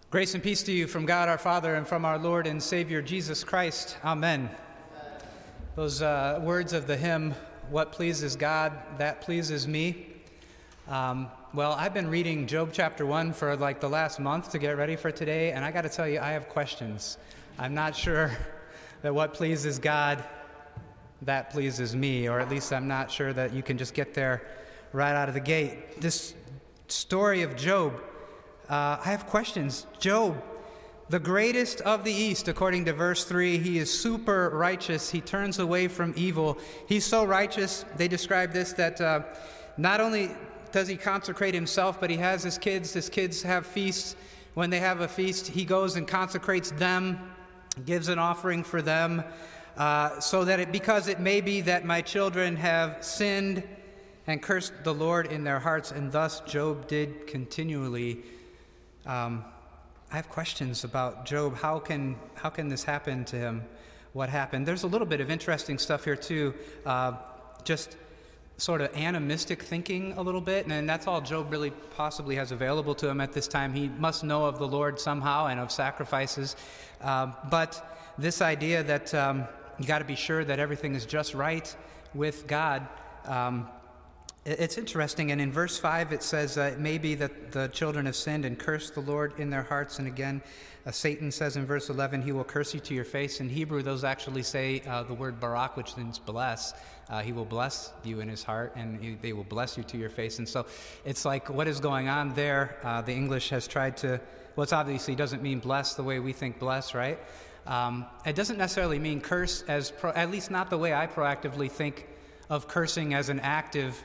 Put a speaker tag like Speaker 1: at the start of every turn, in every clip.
Speaker 1: Grace and peace to you from God our Father and from our Lord and Savior Jesus Christ. Amen. Those words of the hymn, "What pleases God, that pleases me." Well, I've been reading Job chapter 1 for like the last month to get ready for today, and I got to tell you, I have questions. I'm not sure that what pleases God, that pleases me, or at least I'm not sure that you can just get there right out of the gate. This story of Job, I have questions. Job, the greatest of the East, according to verse 3, he is super righteous. He turns away from evil. He's so righteous, they describe this, that not only does he consecrate himself, but he has his kids. His kids have feasts. When they have a feast, he goes and consecrates them, gives an offering for them, so that because it may be that my children have sinned and cursed the Lord in their hearts, and thus Job did continually. I have questions about Job. How can this happen to him? What happened? There's a little bit of interesting stuff here too, just sort of animistic thinking a little bit, and that's all Job really possibly has available to him at this time. He must know of the Lord somehow and of sacrifices, but this idea that you got to be sure that everything is just right with God, it's interesting. And in verse 5 it says, it may be that the children have sinned and cursed the Lord in their hearts. And again, Satan says in verse 11, he will curse you to your face. In Hebrew, those actually say the word barak, which means bless. He will bless you in his heart, and they will bless you to your face. And so it's like, what is going on there? The English has tried to, well, it's obviously doesn't mean bless the way we think bless, right? It doesn't necessarily mean curse, at least not the way I proactively think of cursing as an active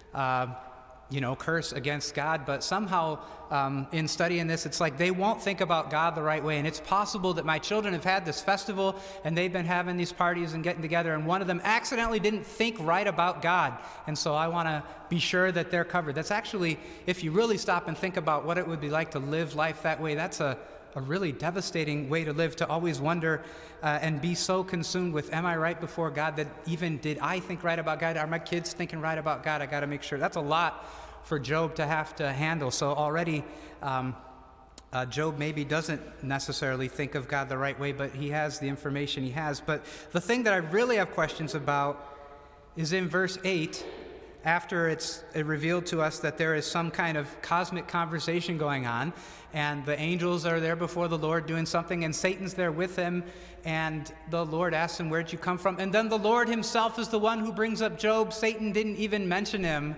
Speaker 1: curse against God, but somehow in studying this, it's like they won't think about God the right way. And it's possible that my children have had this festival and they've been having these parties and getting together, and one of them accidentally didn't think right about God. And so I want to be sure that they're covered. That's actually, if you really stop and think about what it would be like to live life that way, that's a really devastating way to live, to always wonder and be so consumed with, am I right before God, that even did I think right about God? Are my kids thinking right about God? I got to make sure. That's a lot for Job to have to handle. So already Job maybe doesn't necessarily think of God the right way, but he has the information he has. But the thing that I really have questions about is in verse 8, after it's revealed to us that there is some kind of cosmic conversation going on, and the angels are there before the Lord doing something, and Satan's there with him, and the Lord asks him, where'd you come from? And then the Lord himself is the one who brings up Job. Satan didn't even mention him.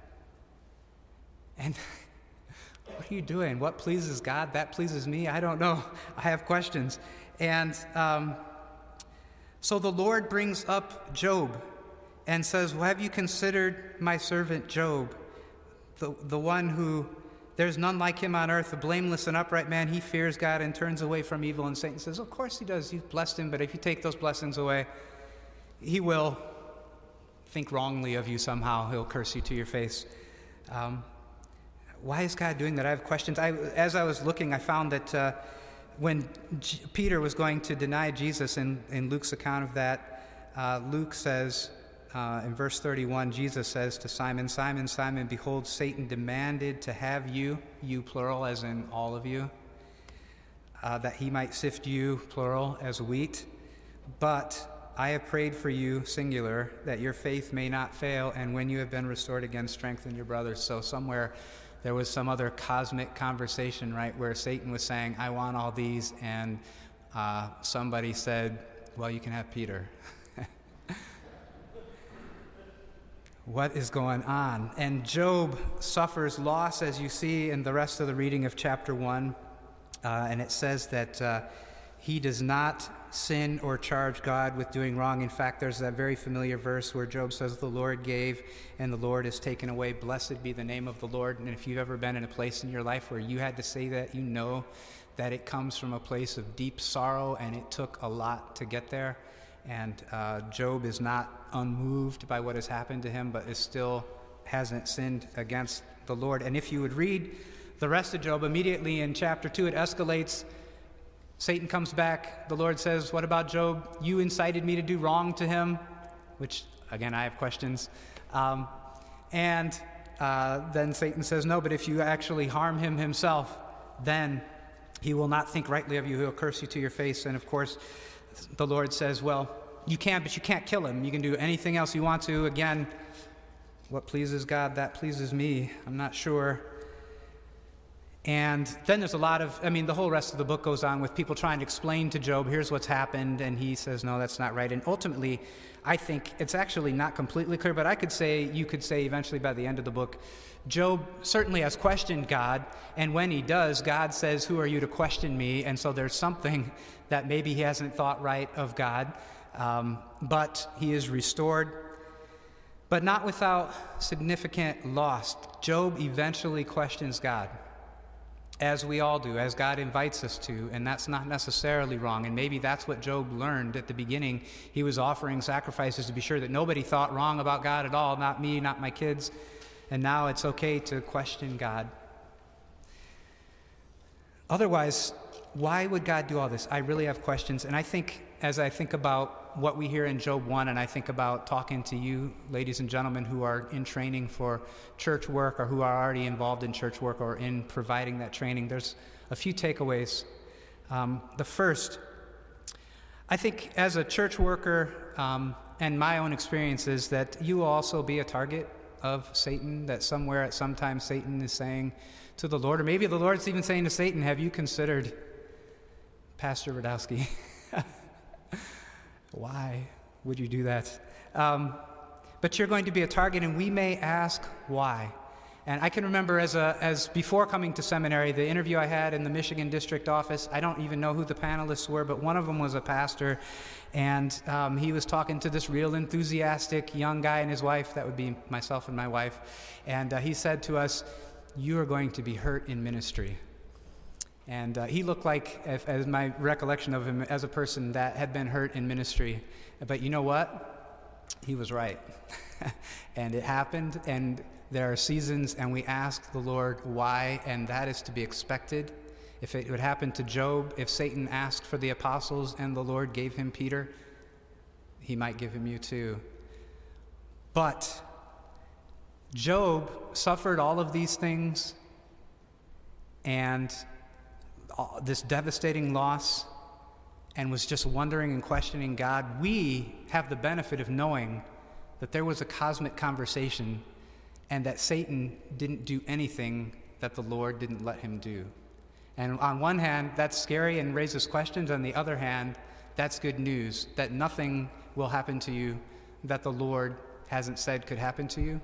Speaker 1: And what are you doing? What pleases God? That pleases me? I don't know. I have questions. And so the Lord brings up Job and says, well, have you considered my servant Job, the one who, there's none like him on earth, a blameless and upright man. He fears God and turns away from evil. And Satan says, of course he does. You've blessed him, but if you take those blessings away, he will think wrongly of you somehow. He'll curse you to your face. Why is God doing that? I have questions. As I was looking, I found that when Peter was going to deny Jesus in Luke's account of that, Luke says, in verse 31, Jesus says to Simon, Simon, Simon, behold, Satan demanded to have you plural, as in all of you, that he might sift you, plural, as wheat. But I have prayed for you, singular, that your faith may not fail, and when you have been restored again, strengthen your brothers. So somewhere there was some other cosmic conversation, right, where Satan was saying, I want all these, and somebody said, well, you can have Peter. What is going on? And Job suffers loss, as you see in the rest of the reading of chapter 1. And it says that he does not sin or charge God with doing wrong. In fact, there's that very familiar verse where Job says, the Lord gave and the Lord has taken away. Blessed be the name of the Lord. And if you've ever been in a place in your life where you had to say that, you know that it comes from a place of deep sorrow, and it took a lot to get there. And Job is not unmoved by what has happened to him, but is still hasn't sinned against the Lord. And if you would read the rest of Job, immediately in chapter 2, it escalates. Satan comes back. The Lord says, what about Job? You incited me to do wrong to him, which, again, I have questions. Then Satan says, no, but if you actually harm him himself, then He will not think rightly of you. He'll curse you to your face. And of course, the Lord says, well, you can, but you can't kill him. You can do anything else you want to. Again, what pleases God, that pleases me. I'm not sure. And then there's a lot of, the whole rest of the book goes on with people trying to explain to Job, here's what's happened, and he says, no, that's not right. And ultimately, I think it's actually not completely clear, but you could say eventually by the end of the book, Job certainly has questioned God, and when he does, God says, who are you to question me? And so there's something that maybe he hasn't thought right of God, but he is restored, but not without significant loss. Job eventually questions God, as we all do, as God invites us to, and that's not necessarily wrong. And maybe that's what Job learned at the beginning. He was offering sacrifices to be sure that nobody thought wrong about God at all, not me, not my kids. And now it's okay to question God. Otherwise, why would God do all this? I really have questions. And I think, as I think about what we hear in Job 1, and I think about talking to you, ladies and gentlemen, who are in training for church work or who are already involved in church work or in providing that training, there's a few takeaways. The first, I think as a church worker, and my own experience is that you will also be a target of Satan, that somewhere at some time Satan is saying to the Lord, or maybe the Lord's even saying to Satan, have you considered Pastor Radowski? Why would you do that? But you're going to be a target, and we may ask why. And I can remember as before coming to seminary, the interview I had in the Michigan district office, I don't even know who the panelists were, but one of them was a pastor, and he was talking to this real enthusiastic young guy and his wife, that would be myself and my wife, and he said to us, you are going to be hurt in ministry. And he looked like, as my recollection of him, as a person that had been hurt in ministry. But you know what? He was right. And it happened, and there are seasons, and we ask the Lord why, and that is to be expected. If it would happen to Job, if Satan asked for the apostles and the Lord gave him Peter, he might give him you too. But Job suffered all of these things, and this devastating loss, and was just wondering and questioning God. We have the benefit of knowing that there was a cosmic conversation and that Satan didn't do anything that the Lord didn't let him do. And on one hand, that's scary and raises questions. On the other hand, that's good news, that nothing will happen to you that the Lord hasn't said could happen to you.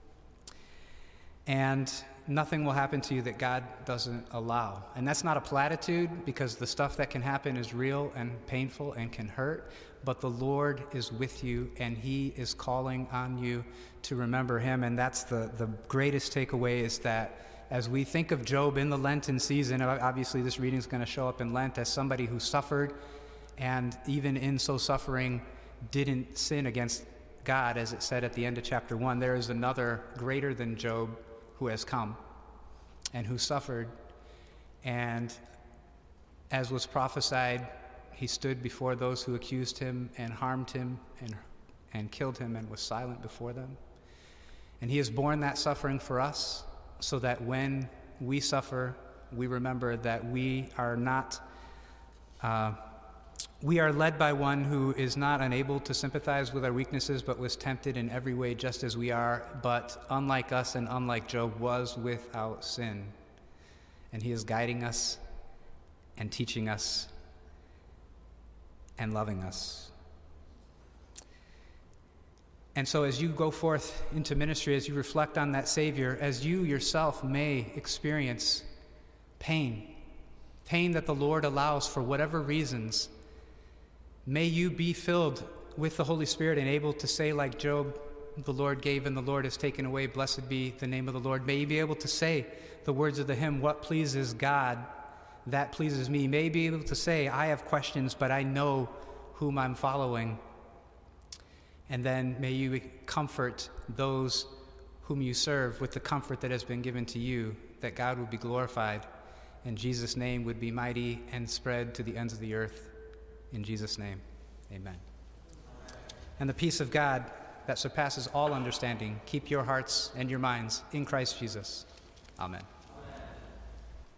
Speaker 1: And nothing will happen to you that God doesn't allow. And that's not a platitude, because the stuff that can happen is real and painful and can hurt, but the Lord is with you, and he is calling on you to remember him. And that's the greatest takeaway, is that as we think of Job in the Lenten season, obviously this reading is going to show up in Lent as somebody who suffered, and even in so suffering didn't sin against God, as it said at the end of chapter 1. There is another greater than Job who has come and who suffered, and as was prophesied, he stood before those who accused him and harmed him and killed him, and was silent before them. And he has borne that suffering for us, so that when we suffer, we remember that we are led by one who is not unable to sympathize with our weaknesses, but was tempted in every way just as we are, but unlike us and unlike Job, was without sin. And he is guiding us and teaching us and loving us. And so as you go forth into ministry, as you reflect on that Savior, as you yourself may experience pain that the Lord allows for whatever reasons, may you be filled with the Holy Spirit and able to say, like Job, the Lord gave and the Lord has taken away, blessed be the name of the Lord. May you be able to say the words of the hymn, what pleases God, that pleases me. May you be able to say, I have questions, but I know whom I'm following. And then may you comfort those whom you serve with the comfort that has been given to you, that God would be glorified and Jesus' name would be mighty and spread to the ends of the earth. In Jesus' name, amen. And the peace of God that surpasses all understanding, keep your hearts and your minds in Christ Jesus. Amen.